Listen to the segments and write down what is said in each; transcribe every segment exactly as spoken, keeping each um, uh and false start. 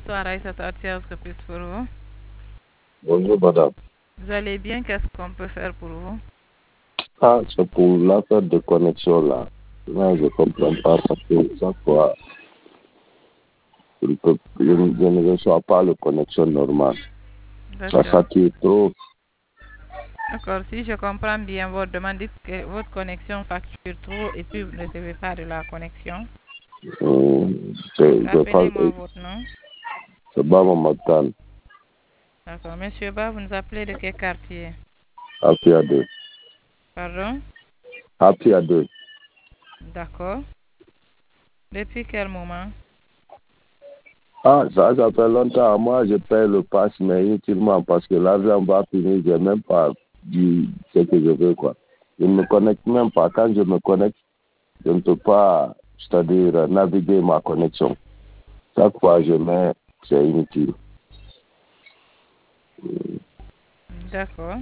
Bonsoir Aïssatou Atia, ce que puis pour vous. Bonjour, madame. Vous allez bien? Qu'est-ce qu'on peut faire pour vous? Ah, c'est pour l'affaire de connexion là. Là, je ne comprends pas parce que chaque fois, je ne, peux- je ne- je ne reçois pas la connexion normale. Ça D'accord. sature trop. D'accord. Si je comprends bien votre demande, dites que votre connexion facture trop et puis vous ne recevez pas de la connexion. Hum, c'est je parle- Rappelez-moi votre nom. c'est Baba Matan, D'accord. Monsieur Ba, vous nous appelez de quel quartier? Happy à deux. Pardon? Happy à deux. D'accord. Depuis quel moment? Ah, ça, ça fait longtemps. Moi, je paye le pass, mais inutilement parce que l'argent va finir. Je n'ai même pas dit ce que je veux, quoi. Je ne me connecte même pas. Quand je me connecte, je ne peux pas, c'est-à-dire naviguer ma connexion. Chaque fois que je mets, c'est inutile. D'accord.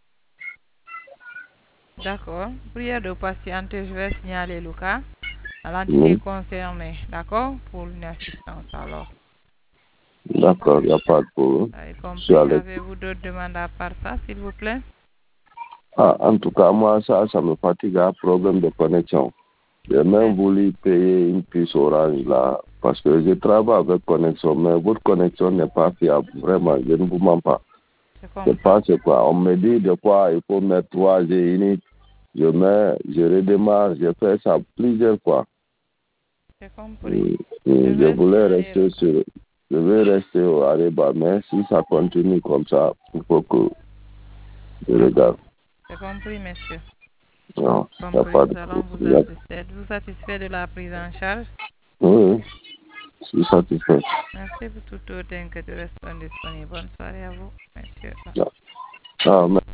D'accord. Prière de patienter, je vais signaler le cas à l'entité Mhm. concernée. D'accord? Pour une assistance alors. D'accord, il n'y a pas de problème. Vous avez Je suis compris? à l'aise. Avez-vous d'autres demandes à part ça, s'il vous plaît? Ah, en tout cas, moi, ça, ça me fatigue, un problème de connexion. J'ai même voulu payer une puce Orange là, parce que je travaille avec connexion, mais votre connexion n'est pas fiable. Vraiment, je ne vous mens pas. Je Je sais comprends. pas c'est quoi. On me dit de quoi il faut mettre trois G uniques. Je mets, je redémarre, je fais ça plusieurs fois. J'ai compris. Mm, Je mm, Je vais voulais signaler le rester cas. sur, je vais rester au Areba, mais si ça continue comme ça, il faut que je regarde. J'ai compris, monsieur. Non, il n'y a Compris. pas de Nous allons vous problème. assister. Êtes-vous satisfait de la prise en charge? Oui, oui, je suis satisfait. Merci pour tout autant que de rester disponible. Bonne soirée à vous, monsieur. Ah,